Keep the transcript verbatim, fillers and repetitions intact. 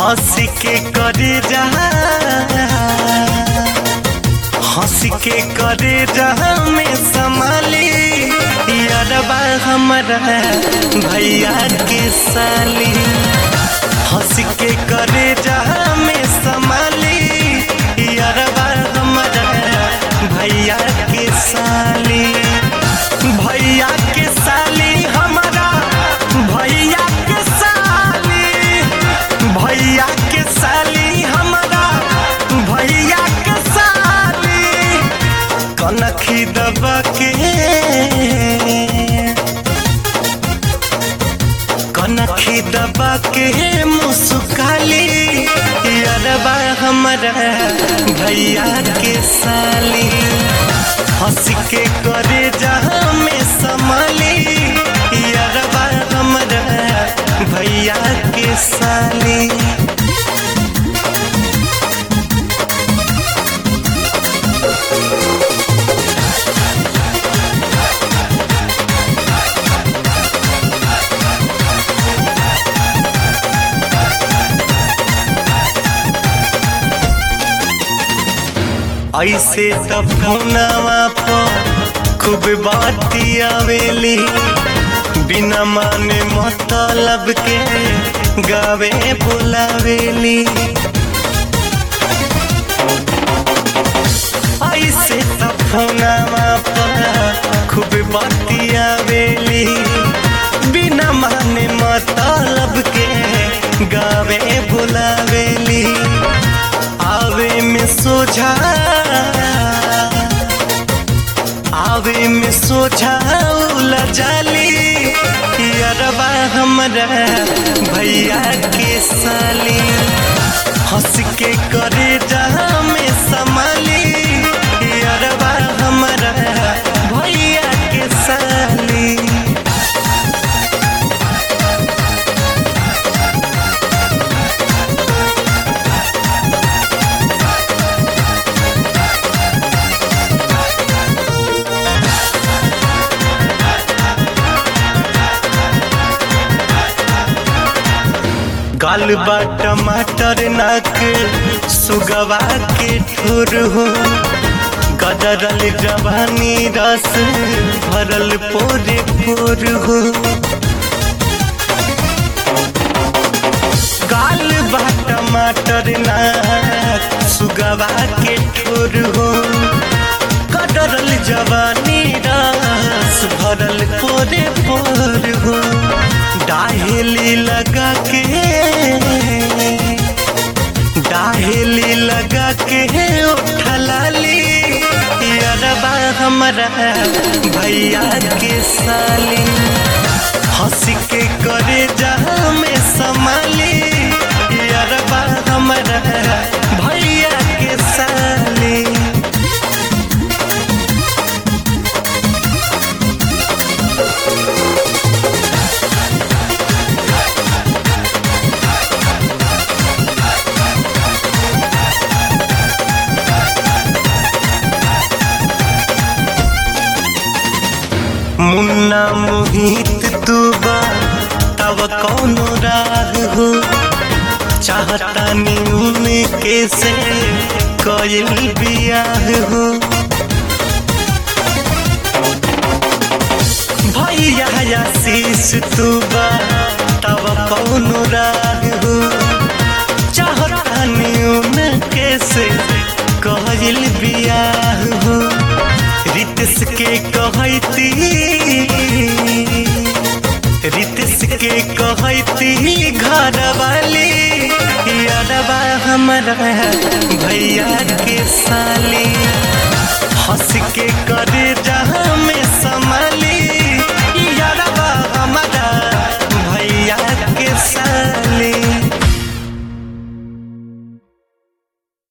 हंस के करे जहा हंस के करे जहा में संभाली यारबा हमारा भैया के साली हंस के करे जहा में संभाली यारबा हमारा भैया के साली भैया के साली हमारा भैया के साली भैया के साली हमारा भैया के साली कनखी दबा के कनखी दबा के मुस्काली यारबा हमारा भैया के साली हंस के करे जहाँ में संभाली यारबा हमारा भैया के साली ऐसे तब फोनवा पर खूब बाती आवेली बिना माने मतलब के गावे बुलावेली ऐसे तब फोनवा पर खूब बाती आवेली बिना माने मतलब के गावे बुलावेली आवे में सोझा आवे में सोझा लजाली यारबा हमारा भैया के साली हंस के करे जहाँ में संभाली यारबा हमारा भैया के साली गाल बा टमाटर नाक सुगवा के ठुर हो गदरल जवानी रस भरल पोरे पोर हो गाल बा टमाटर नाक सुगवा के ठुर हो गदरल जवानी रस भरल पोरे पोर हो डाहेली लगा के डाहेली लगा के उठलाली यारबा हमारा भैया के साली हंस के करे जहाँ में संभाली यारबा हमारा भैया के साली मुन्ना मोहित तू बा तब कौनो राग हो चाहता नीन कैसे कोयल बियाह हो भैया आशीष तू बा तब कौनो राग हो चाहता नीन कैसे कोयल बियाह हो रितेश के कहती रितेश के कहती घर वाली यारबा हमारा भैया